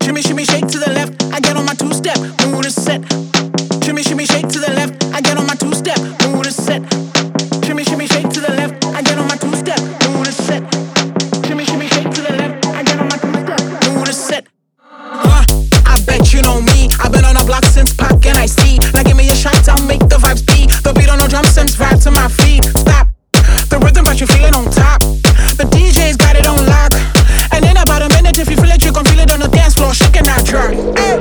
Shimmy, shimmy, shake to the left. I get on my two-step, move to set. Shimmy, shimmy, shake to the left. I get on my two-step, move to set. Shimmy, shimmy, shake to the left. I get on my two-step, move to set. Shimmy, shimmy, shake to the left. I get on my two-step, move to set. I bet you know me. I've been on the block since Pac and Ice-T. Now give me a shot, I'll make the vibes beat. The beat on no drum sends vibe to my feet. Stop the rhythm, but you feel it on top. The DJ's got it on lock. And in about a minute, if you feel it, you gon' feel it on the dance floor, shaking that drop.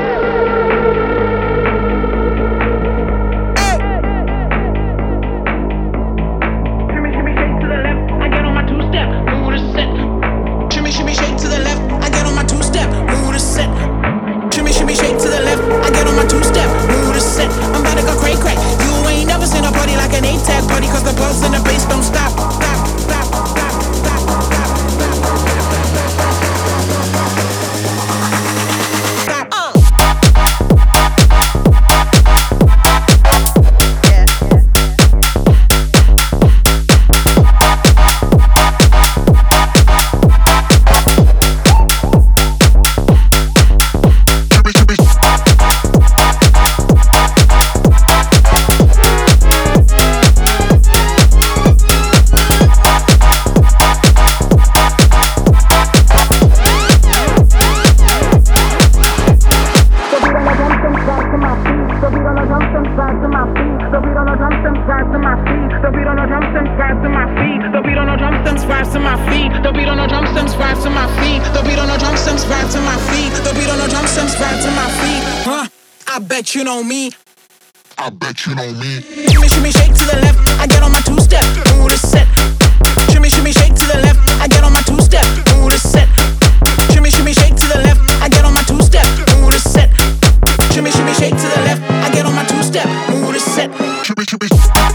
Shimmy, shimmy, shake to the left. I get on my two-step, move to set. Shimmy, shimmy, shake to the left. I get on my two-step, move to set. Shimmy, shimmy, shake to the left. I get on my two-step, move to set. I'm about to go cray cray. You ain't never seen a party like an A-Tag party, cause the buzz and the bass don't stop. Stop, stop, stop, stop, stop, I bet you know me. I bet you know me. Shimmy, shimmy, shake to the left. I get on my two-step, move to set. Shimmy, shimmy, shake to the left. I get on my two-step, move to set. Shimmy, shimmy, shake to the left. I get on my two-step, move to set. Shimmy, shimmy, shake to the left. I get on my two-step, move to set. Shimmy, shimmy.